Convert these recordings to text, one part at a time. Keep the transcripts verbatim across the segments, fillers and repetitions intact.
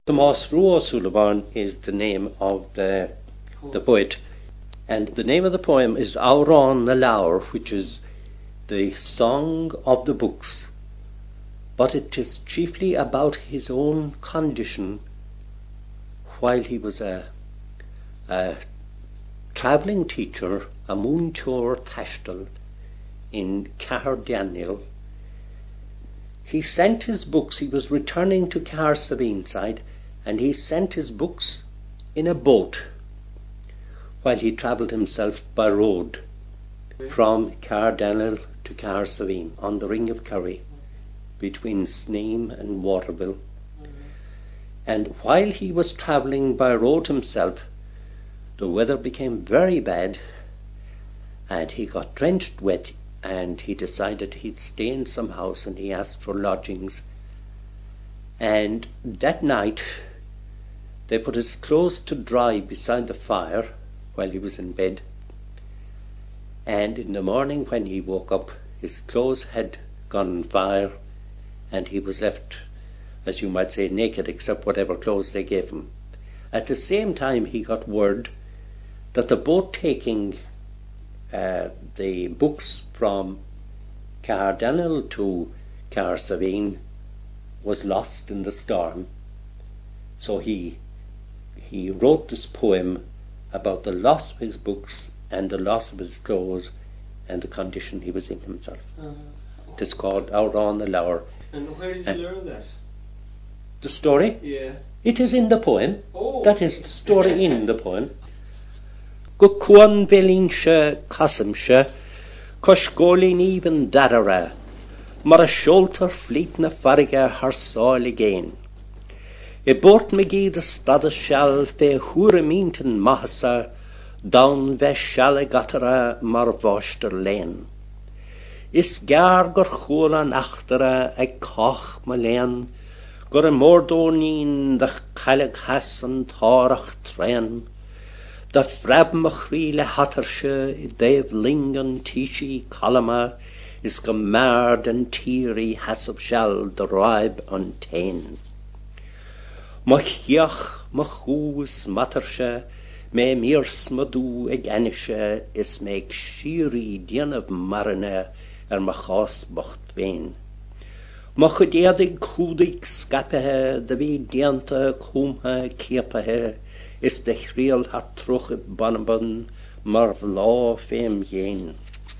Tomás Rua O'Sullivan is the name of the, the poet, and the name of the poem is Áureann na Leabhar, which is the song of the books, but it is chiefly about his own condition while he was a, a travelling teacher, a múinteoir taistil in Cahardaniel. He sent his books, he was returning to Cahersiveen side, and he sent his books in a boat while he travelled himself by road from Cahardaniel to Cahersiveen on the Ring of Kerry between Sneem and Waterville. And while he was travelling by road himself, the weather became very bad and he got drenched wet, and he decided he'd stay in some house, and he asked for lodgings. And that night they put his clothes to dry beside the fire while he was in bed, and in the morning when he woke up, his clothes had gone on fire and he was left, as you might say, naked, except whatever clothes they gave him. At the same time, he got word that the boat taking uh, the books from Cahardaniel to Cahersiveen was lost in the storm. So he he wrote this poem about the loss of his books and the loss of his clothes and the condition he was in himself. Uh, it is called Áureann na Leabhar. And where did you learn that? The story? Yeah. It is in the poem. Oh. That is the story in the poem. Go cuan belinshe kasimshe, koshgolin even dadara, mar a shoulter fleet na farige har soil again. E bort me gi de stad shell fe hure minten mahasa, down ve shell gatara mar voster lane. Is gar gur chula nachtara e koch me leen, gur a mordonin de chalig hassan tarach train. The frab machrile hattersche, Dave Lingen tishi kalama, is gemard and teary hasab shall the ribe untain. Machiach machus mattersche, me mirs madu eganische, is make shiri dien of marine, er machas bocht vein. Machadiadig kudig skapehe, de vi diente kumhe kiepehe, is de chriel hat troch banabun, mar vla fem jen.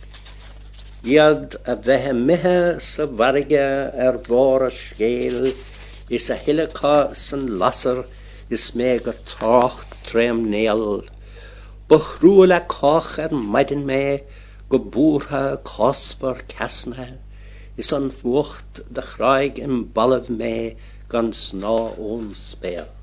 Iad a vehe mihe sa varige er vore scheel, is a hilleka san lasser, is mega trach trem neel. Bechroele koch er meiden me, geboorha kosper kasne, is an vocht de chraig im ballev me, gan sna on speel.